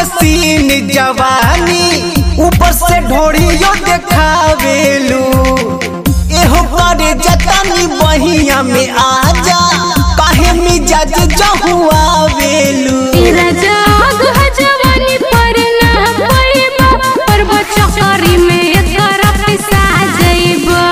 के सीन जवानी ऊपर से ढोड़ियो देखावेलू एहो करे जतनी बहिया में आजा काहे मिजाज जहुआवेलू तेरा जाग है जवानी पर ना पईबा पर बचकरी में एकर पिसा जइबा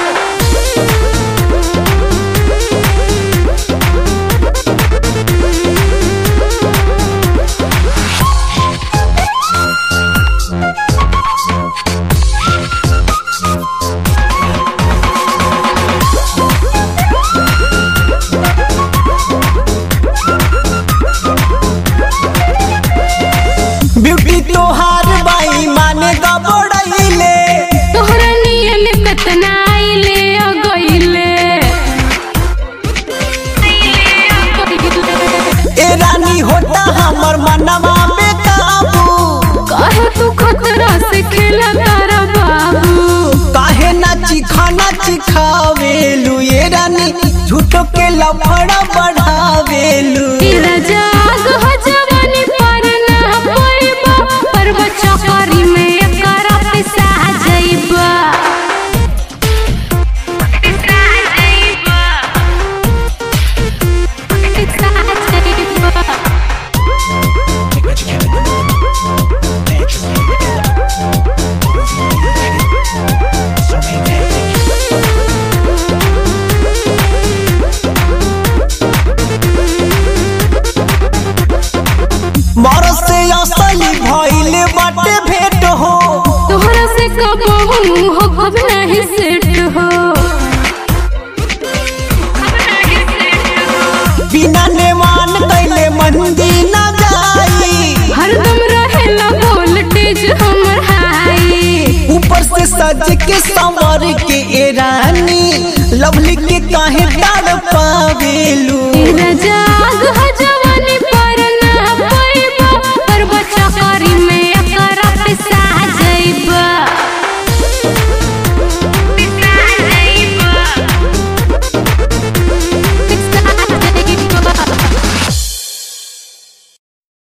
ब्यूटी तोहार बाई माने गबड़ाइले तोहरा नियन कतना आइले आ गइले ए रानी होता हमर मनवा में काबू काहे तू खतरा से खेला तारा बाबू काहे नाची खाना चिखावेलू ये रानी झूठो के लफड़ा बढ़ावेलू तेरा जाग है जवानी पर ना पईबा पर बचकरी में एकर पिसा जइबा पिसा जइबा पिसा जइबा मर से असली भइले बाटे भेट हो तोहरा से कबहू हो अब नहीं सेट हो बिना नेमान कैले मंदी न जाई हरदम रहेला वोल्टेज हमर हाई ऊपर से सज के संवर के ए रानी लवली के काहे तड़ पावेलू तेरा